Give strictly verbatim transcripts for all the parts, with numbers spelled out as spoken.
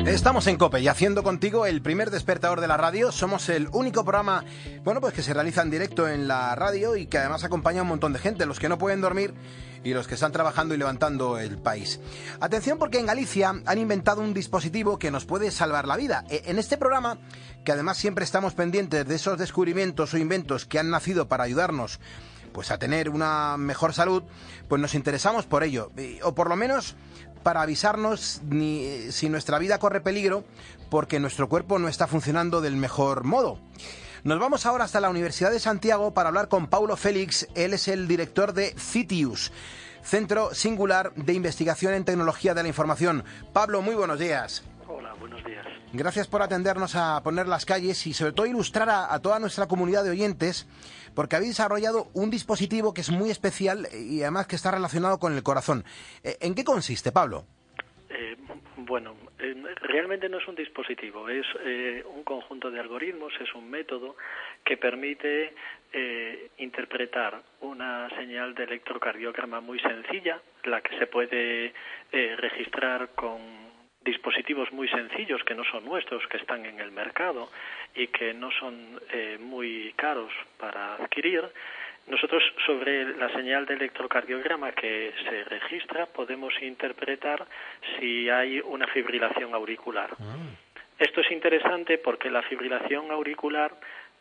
Estamos en COPE y haciendo contigo el primer despertador de la radio. Somos el único programa, bueno, pues que se realiza en directo en la radio y que además acompaña a un montón de gente, los que no pueden dormir y los que están trabajando y levantando el país. Atención, porque en Galicia han inventado un dispositivo que nos puede salvar la vida. En este programa, que además siempre estamos pendientes de esos descubrimientos o inventos que han nacido para ayudarnos pues a tener una mejor salud, pues nos interesamos por ello, o por lo menos para avisarnos ni, si nuestra vida corre peligro porque nuestro cuerpo no está funcionando del mejor modo. Nos vamos ahora hasta la Universidad de Santiago para hablar con Paulo Félix. Él es el director de CITIUS, Centro Singular de Investigación en Tecnología de la Información. Pablo, muy buenos días. Hola, buenos días. Gracias por atendernos a poner las calles y sobre todo ilustrar a, a toda nuestra comunidad de oyentes, porque habéis desarrollado un dispositivo que es muy especial y además que está relacionado con el corazón. ¿En qué consiste, Pablo? Eh, bueno, eh, realmente no es un dispositivo, es eh, un conjunto de algoritmos, es un método que permite eh, interpretar una señal de electrocardiograma muy sencilla, la que se puede eh, registrar con dispositivos muy sencillos que no son nuestros, que están en el mercado y que no son eh, muy caros para adquirir. Nosotros, sobre la señal de electrocardiograma que se registra, podemos interpretar si hay una fibrilación auricular. Mm. Esto es interesante porque la fibrilación auricular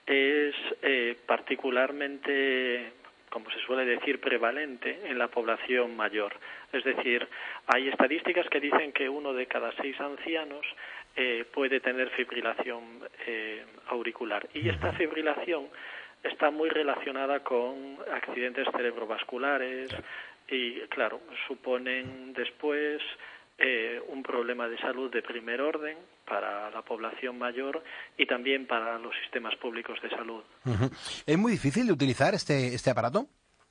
es eh, particularmente, como se suele decir, prevalente en la población mayor. Es decir, hay estadísticas que dicen que uno de cada seis ancianos eh, puede tener fibrilación eh, auricular. Y esta fibrilación está muy relacionada con accidentes cerebrovasculares y, claro, suponen después eh, un problema de salud de primer orden para la población mayor y también para los sistemas públicos de salud. Uh-huh. ¿Es muy difícil de utilizar este, este aparato?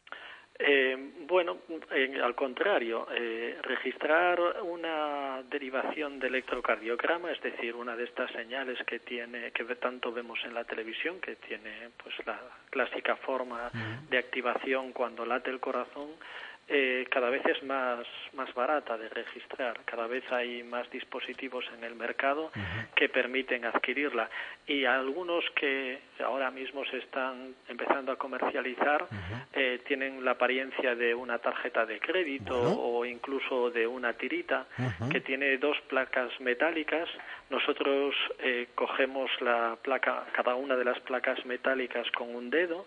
Eh, bueno, eh, al contrario, eh, registrar una derivación de electrocardiograma, es decir, una de estas señales que tiene, que tanto vemos en la televisión, que tiene pues la clásica forma de activación cuando late el corazón, eh, cada vez es más más barata de registrar. Cada vez hay más dispositivos en el mercado uh-huh. que permiten adquirirla, y algunos que ahora mismo se están empezando a comercializar uh-huh. eh, tienen la apariencia de una tarjeta de crédito uh-huh. o incluso de una tirita uh-huh. que tiene dos placas metálicas. Nosotros eh, cogemos la placa, cada una de las placas metálicas con un dedo,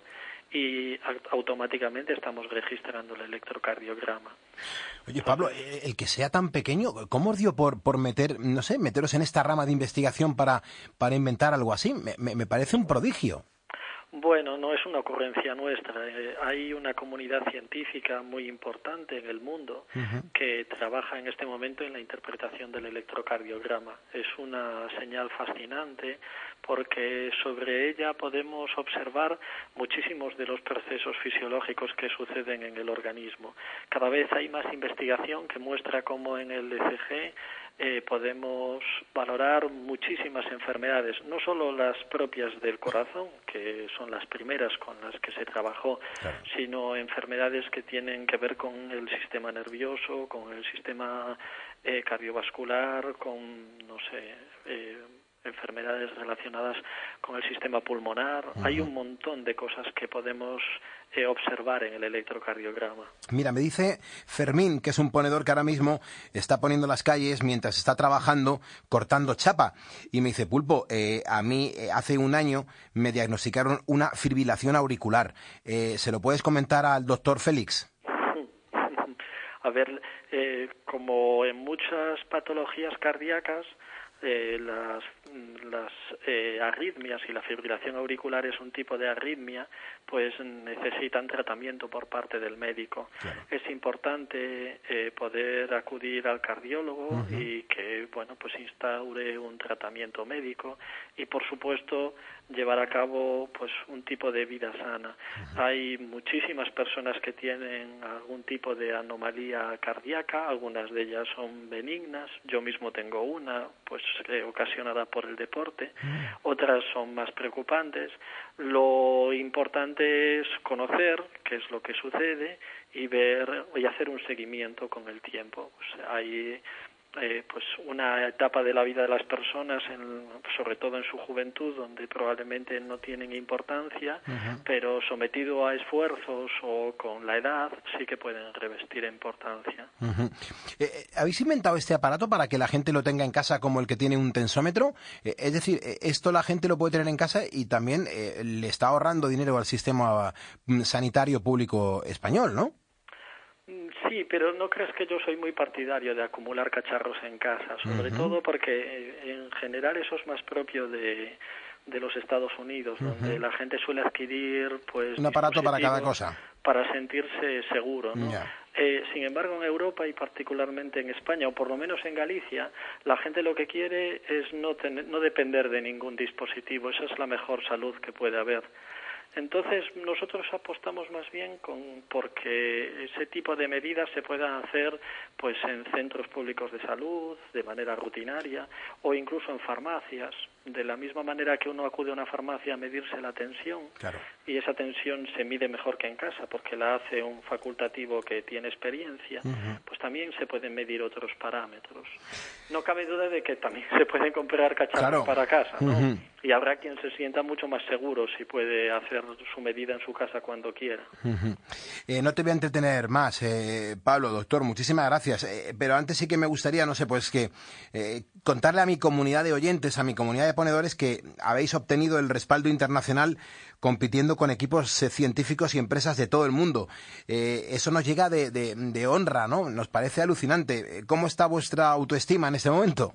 y automáticamente estamos registrando el electrocardiograma. Oye, Pablo, el que sea tan pequeño, ¿cómo os dio por, por meter, no sé, meteros en esta rama de investigación para, para inventar algo así? Me, me, me parece un prodigio. Bueno, no es una ocurrencia nuestra. Eh, hay una comunidad científica muy importante en el mundo uh-huh. que trabaja en este momento en la interpretación del electrocardiograma. Es una señal fascinante porque sobre ella podemos observar muchísimos de los procesos fisiológicos que suceden en el organismo. Cada vez hay más investigación que muestra cómo en el E C G Eh, podemos valorar muchísimas enfermedades, no solo las propias del corazón, que son las primeras con las que se trabajó, claro. sino enfermedades que tienen que ver con el sistema nervioso, con el sistema eh, cardiovascular, con, no sé, eh, enfermedades relacionadas con el sistema pulmonar. Uh-huh. Hay un montón de cosas que podemos eh, observar en el electrocardiograma. Mira, me dice Fermín, que es un ponedor que ahora mismo está poniendo las calles mientras está trabajando cortando chapa, y me dice, Pulpo, eh, a mí eh, hace un año me diagnosticaron una fibrilación auricular. Eh, ¿Se lo puedes comentar al doctor Félix? A ver, eh, como en muchas patologías cardíacas, Eh, las, las eh, arritmias, y la fibrilación auricular es un tipo de arritmia, pues necesitan tratamiento por parte del médico. Claro. Es importante eh, poder acudir al cardiólogo uh-huh. y que, bueno, pues instaure un tratamiento médico y, por supuesto, llevar a cabo pues un tipo de vida sana. Uh-huh. Hay muchísimas personas que tienen algún tipo de anomalía cardíaca, algunas de ellas son benignas, yo mismo tengo una, pues eh, ocasionada por el deporte, uh-huh. otras son más preocupantes. Lo importante es conocer qué es lo que sucede y ver y hacer un seguimiento con el tiempo. Pues hay eh, pues una etapa de la vida de las personas, en, sobre todo en su juventud, donde probablemente no tienen importancia, uh-huh. pero sometido a esfuerzos o con la edad sí que pueden revestir importancia. Uh-huh. Eh, ¿Habéis inventado este aparato para que la gente lo tenga en casa como el que tiene un tensómetro? Eh, es decir, esto la gente lo puede tener en casa y también eh, le está ahorrando dinero al sistema sanitario público español, ¿no? Sí, pero no creas que yo soy muy partidario de acumular cacharros en casa, sobre uh-huh. todo porque en general eso es más propio de, de los Estados Unidos, uh-huh. donde la gente suele adquirir pues un aparato para cada cosa, para sentirse seguro, ¿no? Yeah. Eh, sin embargo, en Europa y particularmente en España, o por lo menos en Galicia, la gente lo que quiere es no tener, no depender de ningún dispositivo. Esa es la mejor salud que puede haber. Entonces, nosotros apostamos más bien con porque ese tipo de medidas se puedan hacer pues en centros públicos de salud, de manera rutinaria, o incluso en farmacias, de la misma manera que uno acude a una farmacia a medirse la tensión, claro. y esa tensión se mide mejor que en casa, porque la hace un facultativo que tiene experiencia, uh-huh. pues también se pueden medir otros parámetros. No cabe duda de que también se pueden comprar cacharros claro. para casa, ¿no? Uh-huh. Y habrá quien se sienta mucho más seguro si puede hacer su medida en su casa cuando quiera. Uh-huh. Eh, no te voy a entretener más, eh, Pablo, doctor, muchísimas gracias. Eh, pero antes sí que me gustaría, no sé, pues que eh, contarle a mi comunidad de oyentes, a mi comunidad de ponedores, que habéis obtenido el respaldo internacional compitiendo con equipos eh, científicos y empresas de todo el mundo. Eh, eso nos llega de, de, de honra, ¿no? Nos parece alucinante. ¿Cómo está vuestra autoestima en este momento?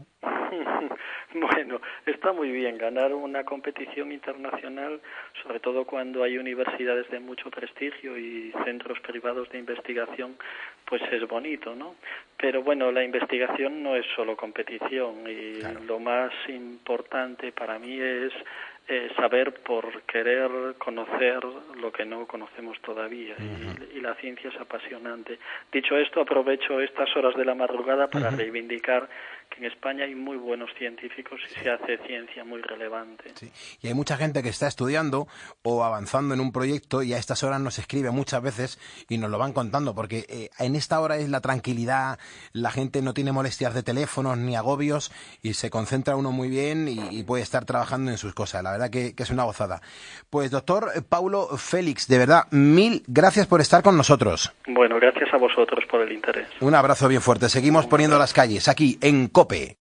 Bueno, está muy bien ganar una competición internacional, sobre todo cuando hay universidades de mucho prestigio y centros privados de investigación, pues es bonito, ¿no? Pero bueno, la investigación no es solo competición y claro. lo más importante para mí es eh, saber por querer conocer lo que no conocemos todavía uh-huh. y, y la ciencia es apasionante. Dicho esto, aprovecho estas horas de la madrugada para uh-huh. reivindicar que en España hay muy buenos científicos y sí. se hace ciencia muy relevante. Sí. Y hay mucha gente que está estudiando o avanzando en un proyecto y a estas horas nos escribe muchas veces y nos lo van contando, porque eh, en esta hora es la tranquilidad, la gente no tiene molestias de teléfonos ni agobios y se concentra uno muy bien y, y puede estar trabajando en sus cosas. La verdad que, que es una gozada. Pues doctor Paulo Félix, de verdad, mil gracias por estar con nosotros. Bueno, gracias a vosotros por el interés. Un abrazo bien fuerte. Seguimos poniendo las calles aquí en COPE.